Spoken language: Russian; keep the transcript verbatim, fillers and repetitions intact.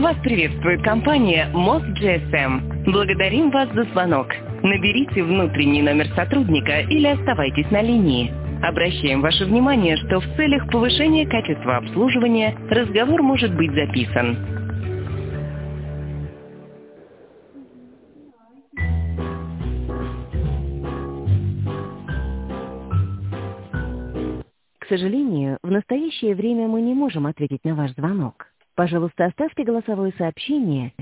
Вас приветствует компания Мост джи эс эм. Благодарим вас за звонок. Наберите внутренний номер сотрудника или оставайтесь на линии. Обращаем ваше внимание, что в целях повышения качества обслуживания разговор может быть записан. К сожалению, в настоящее время мы не можем ответить на ваш звонок. Пожалуйста, оставьте голосовое сообщение